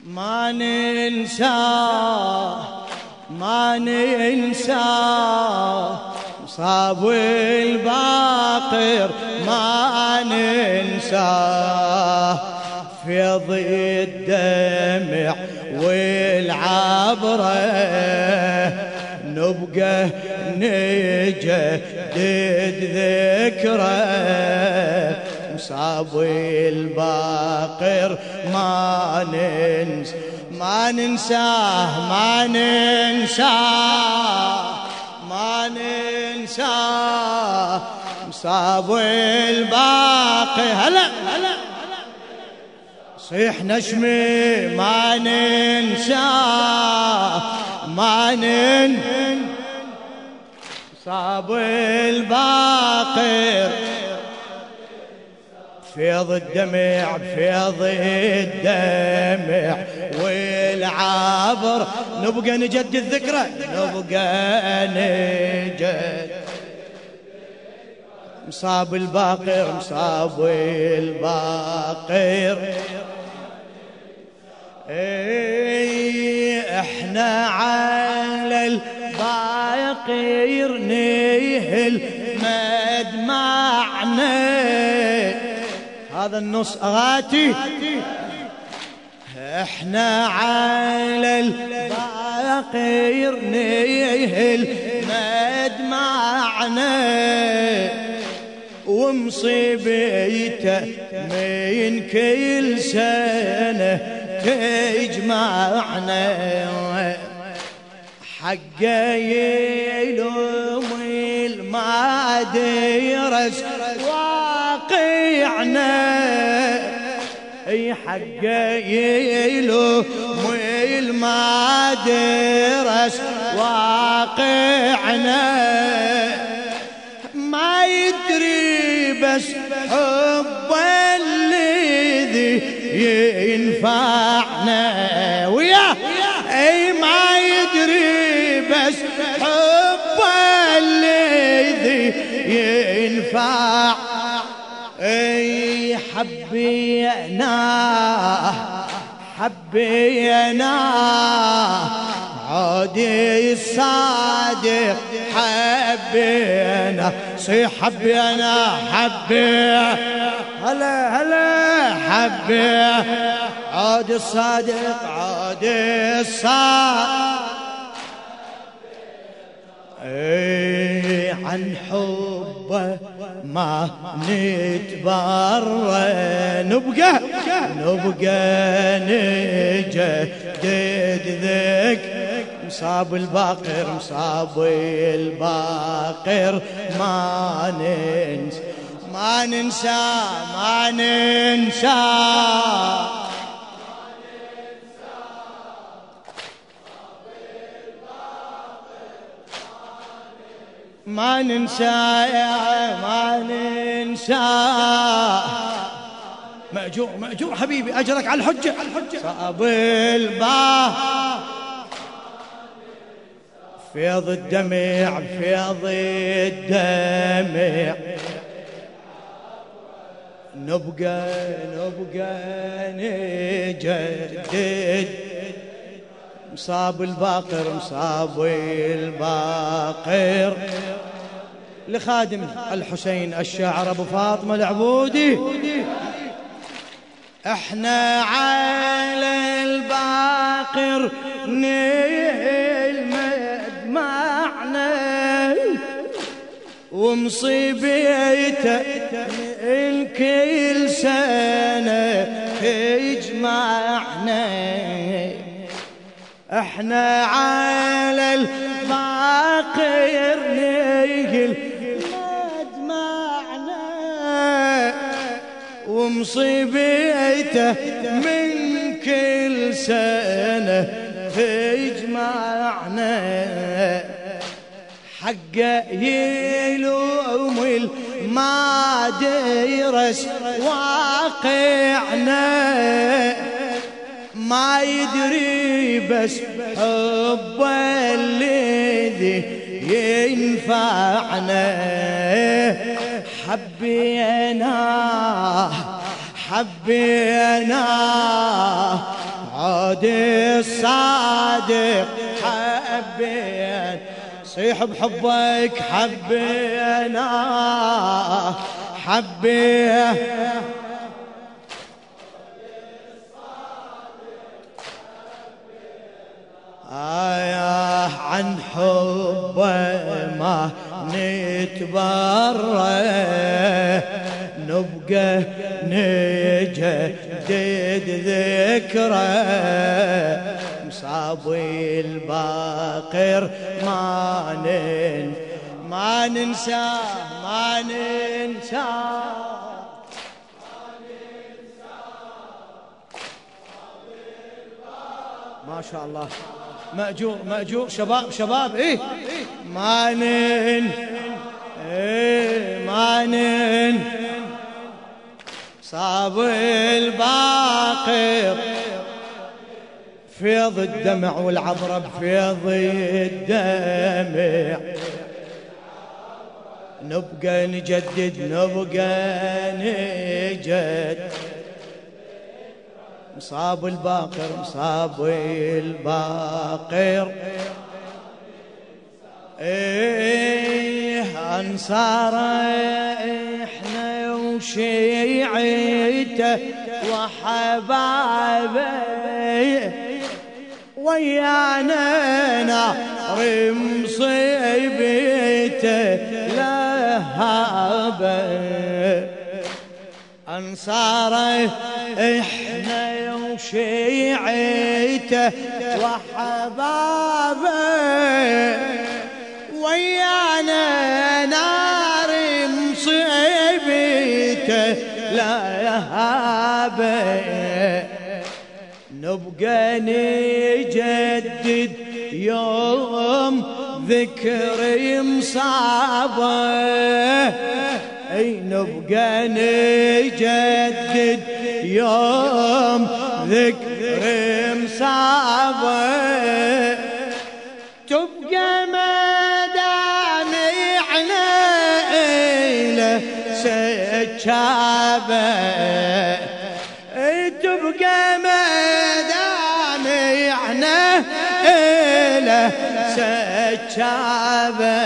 ما ننساه ما ننساه مصاب الباقر ما ننساه فيض الدمع والعبرة نبقى نجدد ذكرى مصاب الباقر ما ننساه ما ننساه مصاب الباقر هلا صيح نشمي ما ننساه مصاب الباقر فيض الدمع والعبر نبقى نجدد الذكرى نبقى نجدد مصاب الباقر احنا على الباقر نيهل مدمعنا هذا النص أغاتي احنا على الباقر نيهل مدمعنا ومصيبته من كل سنة تجمعنا حقه يلوم المادرس واقعنا اي حقه يلوم المادرس واقعنا ما يدري بس حب الذي ينفعنا وياه اي ما يدري بس حب الذي ينفع اي حبينا عودي الصادق حبينا صيح حبينا هلا حبي عود الصادق عن حبه ما نتبرى نبقى نجدد ذك مصاب الباقر ما ننسى ما ننسى مأجور حبيبي أجرك على الحجة صاب الباقر فيض الدمع نبقى نجدد مصاب الباقر لخادم الحسين الشاعر أبو فاطمة العبودي احنا على الباقر نيل مدمعنا ومصيبته الكل سنة تجمعنا احنا على الباقر نيل مدمعنا ومصيبته من كل سنة تجمعنا حقه يلوم المادرس واقعنا ما يدري بس حب الذي ينفعنا حبينا عود الصادق حبين صيح بحبك حبينا حبيه عن حبه ما نتبرى نبقى نجدد ذكرى مصابي الباقر ما ننساه ما ننساه ما شاء الله مأجور مأجور شباب إيه ما صاب الباقر فيض الدمع والعبرة بفيض الدمع نبقى نجدد نبقى نجدد مصاب الباقر مصاب الباقر ايه انصار احنا وشيعته وحبايبه ويانا نار مصيبته لهابه انصاره احنا وشيعته وحبابه ويانا نار مصيبته لا يهابه نبقى نجدد يوم ذكري مصابه اي نبقى نجدد يوم ذكر مصابه تبقى مدامعنا إلى سجابه تبقى مدامعنا إلى سجابه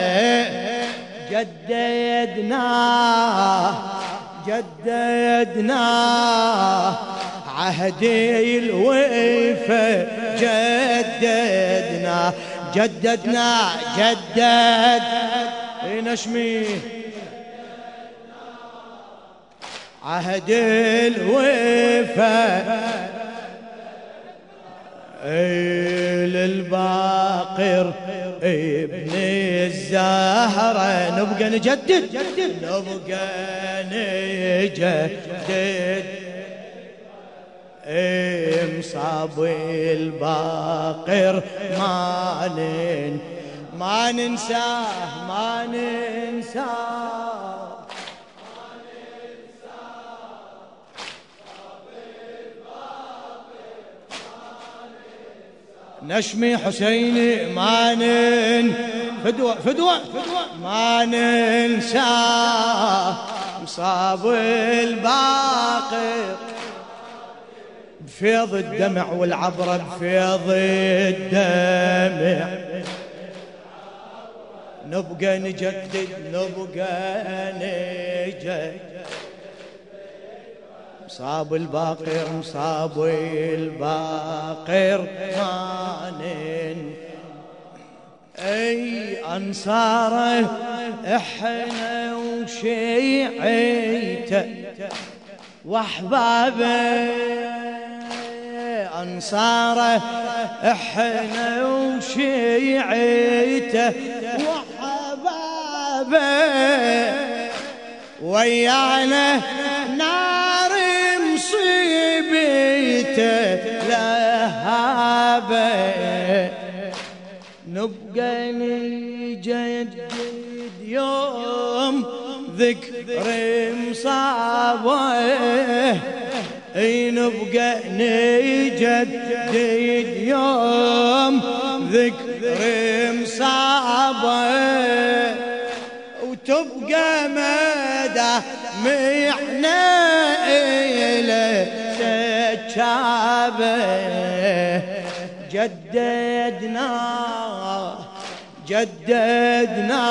جددنا عهدي الوفا جددنا جدد نشمي عهد الوفا للباقر ابن الزهرة نبقى نجدد مصابي الباقر ما ننساه نشمي حسيني فدوة ما ننساه مصاب الباقر بفيض الدمع والعبرة بفيض الدمع نبقى نجدد مصاب الباقر مانن اي انصاره احنا وشيعته واحبابه انصاره احنا وشيعته وحبابه ويانا نار مصيبته لهابه نبقى نجدد يوم ذكر مصابه اي نبقى نجدد يوم ذكر مصابه وتبقى مدى معنا إلى سجابه شبابه جددنا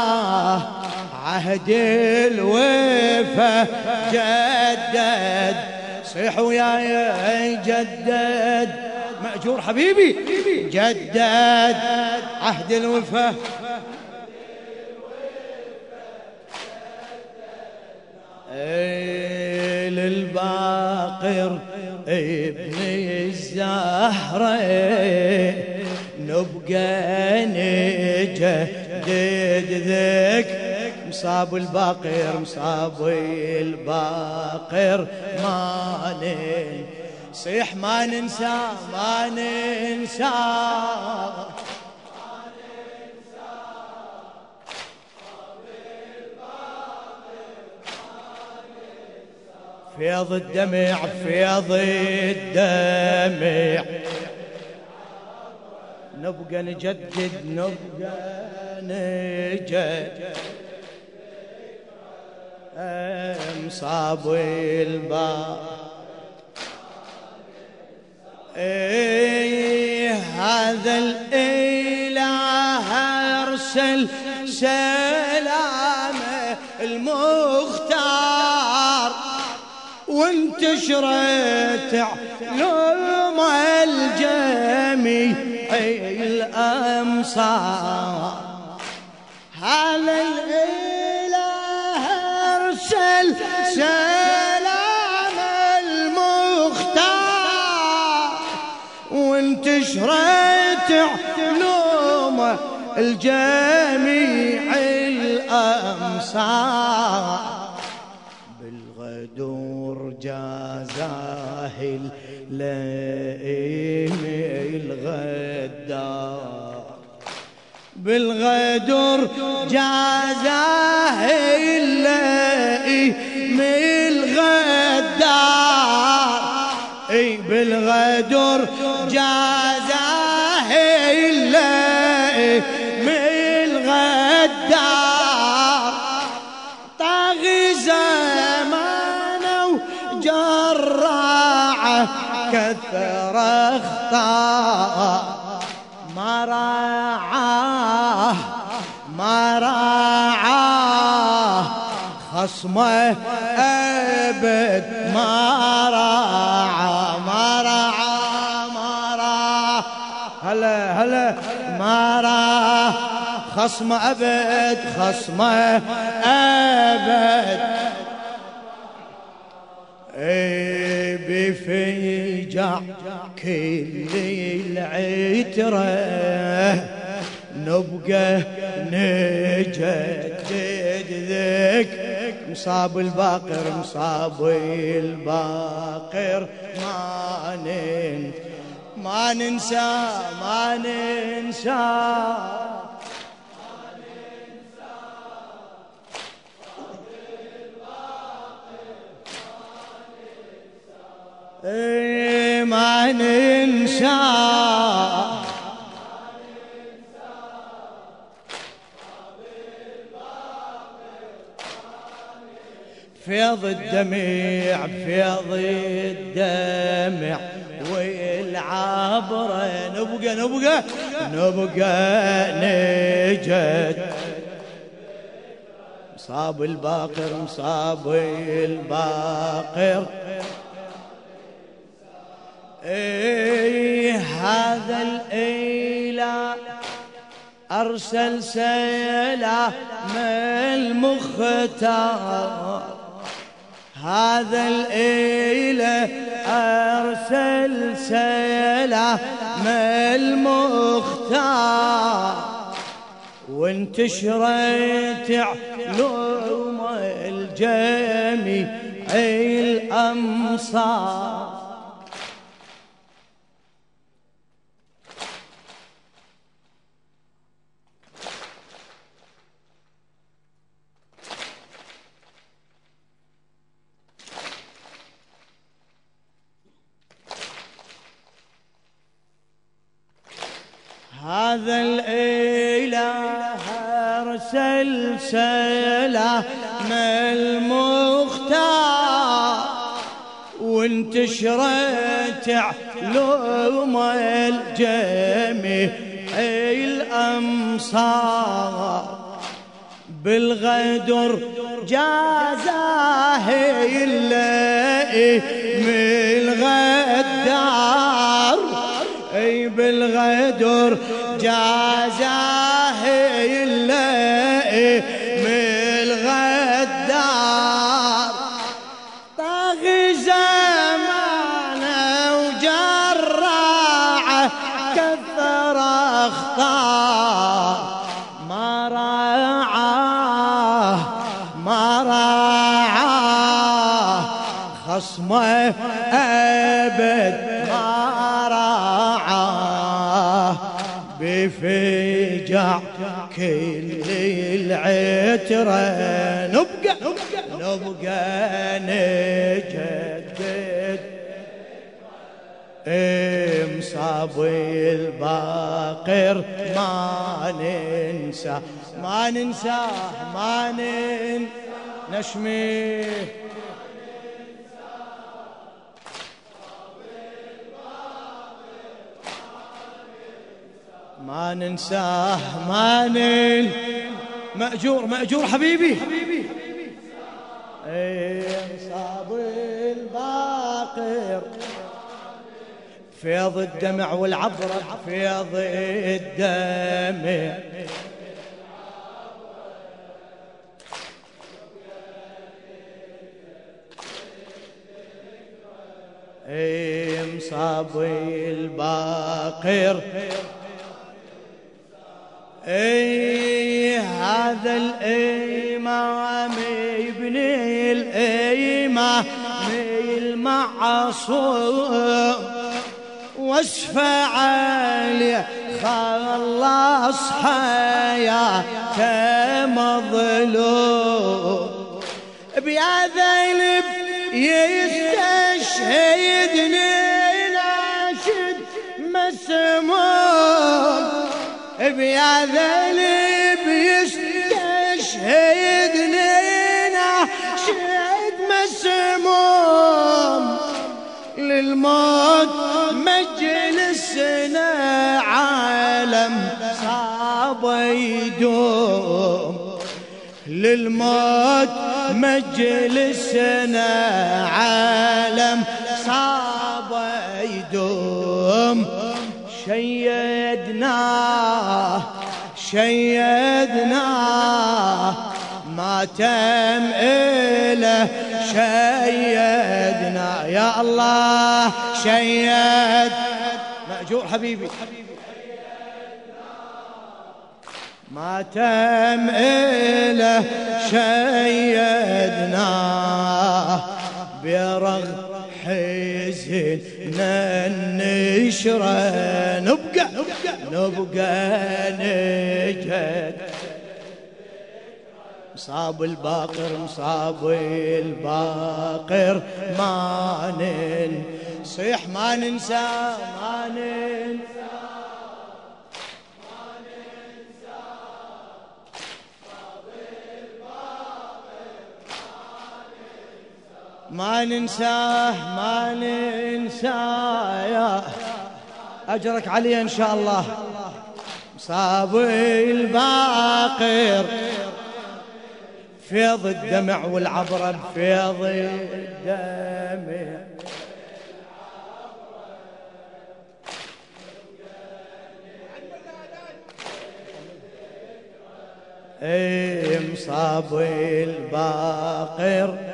عهد الوفا جدد صيح وياي جدد مأجور حبيبي جدد عهد الوفا للباقر ابن الزهرة نبقى نجدد ذك مصاب الباقر ما صيح ما ننسى فيض الدمع نبقى نجدد مصاب الباقر هذا الإله أرسل سلامه المختار وانتشرت علوم الجميع الأمصار هذا الإله أرسل سلام المختار وانتشرت علوم الجميع الأمصار بالغدور جازاه اللئيم الغدار بالغدر جازاه اللئيم الغدار بالغدر جازاه اللئيم الغدار طاغي زمانه وجراعه كثر اخطاء ما راعاه خصمه أبد ما راعى هلا ما راعى خصمه أبد بفجع كل العترة نبقى نجدد ذك مصاب الباقر ما ننسى ما ننسى فيض الدمع والعبرة نبقى نجد مصاب الباقر هذا الإله أرسل سلام المختار هذا الإله أرسل سلام المختار وانتشرت علوم الجميع الأمصار هذا الإله أرسل سلام المختار وانتشرت علوم الجميع الأمصار بالغدر جازاه اللئيم الغدار اي بالغدر جازاه اللئيم الغدار طاغي زمانه وجراعه كثر اخطار ما راعاه خصمه ابد ما راعاه بفجع كل العترة نبقى نجدد مصابي الباقر ما ننساه نشميه ما ننساه مأجور حبيبي صابي الباقر فيض الدمع والعبرة فيض الدمع مصابي الباقر هذا الإمام ابن الإمام المعصوم وصف عليه خلص حياته مظلوم بهذا الب يستشهدني ناشد مسموم بهذا الب يستشهدني ناشد مسموم للموت مجلسنا عالم صعب يدوم للموت مجلسنا عالم صعب يدوم شيدناه ما تم إله شيدنا يا الله شيد مأجور حبيبي ما تم إله شيدناه برغم حزننا النشرة نبقى نجد مصاب الباقر ما ننسى ما ننساه يا أجرك علي إن شاء الله مصاب الباقر فيض الدمع والعبرة بفيض الدمع مصاب الباقر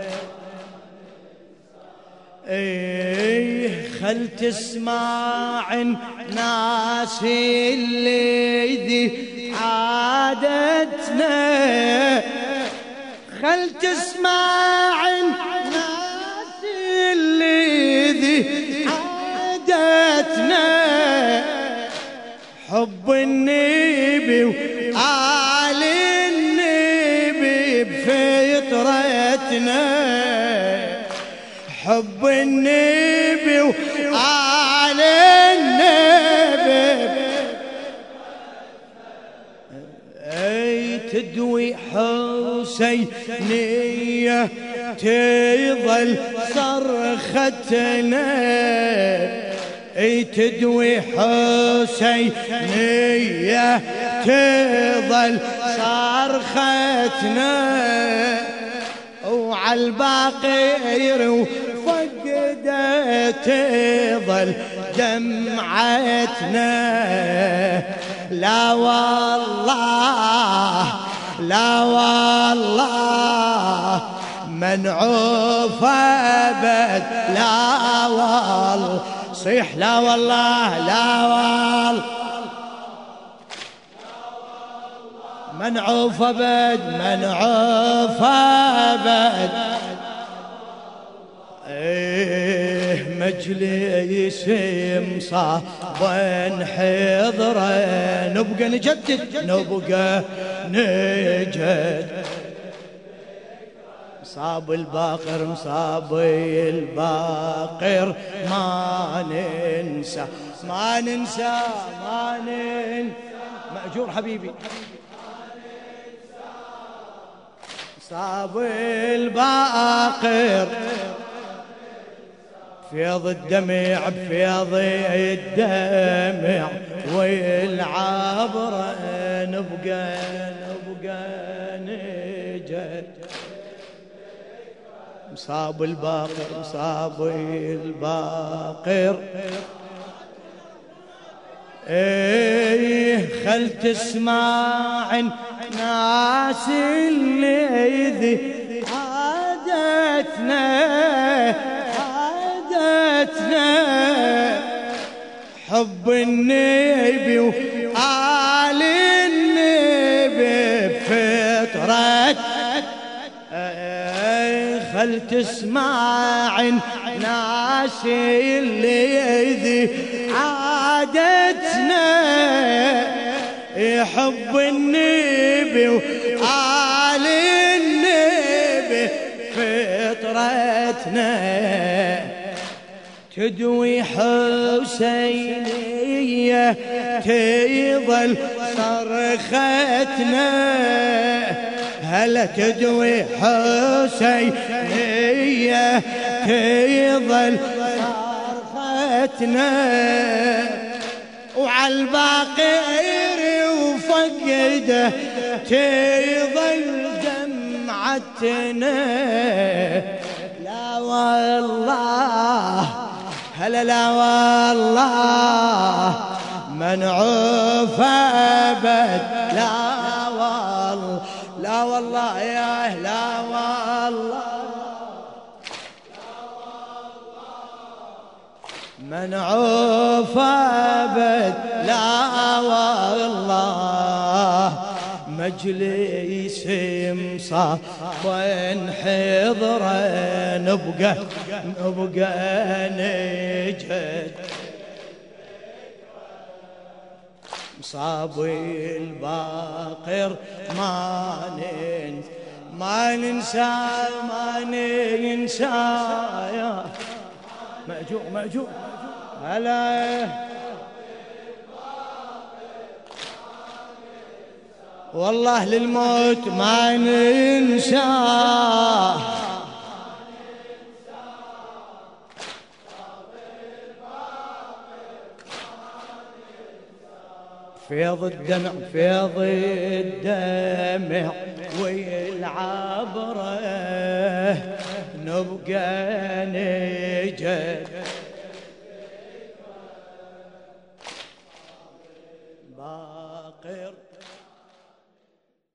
خل تسمع الناس اللي ذي عادتنا خل تسمع الناس اللي ذي عادتنا حب النبي وآل النبي بفطرتنا حب النبي وآل النبي تدوي حسينية تظل صرختنا تدوي حسينية تظل صرختنا وعالباقير وفقده تظل دمعتنا لا والله لا والله منعوف أبد لا والله صيح لا والله لا والله منعوف أبد منعوف أبد مجلس مصابا حضرا نبقى نجدد نبقى نجد مصاب الباقر مصاب الباقر ما ننسى ما ننسى ما ننسى مأجور حبيبي مصاب الباقر فيض الدمع بفيض الدمع والعبرة نبقى نجد مصاب الباقر مصاب الباقر خل تسمع ناس اللي عادتنا حب النبي وآل النبي بفطرة خل تسمع ناس اللي عادتنا يحب النبي وآل النبي فطرتنا تدوي حسينية تظل صرختنا هلا تدوي حسينية تظل صرختنا وعالباقير وفقده تظل دمعتنا لا والله هلا لا والله منعوف أبد لا والله لا والله يا لا والله منعوف أبد لا والله مجلس مصابا حضرا نبقى نجد مصاب الباقر ما ننسى يا مأجور هلا والله للموت ما ننسى فيض الدمع والعبرة نبقى نجد باقر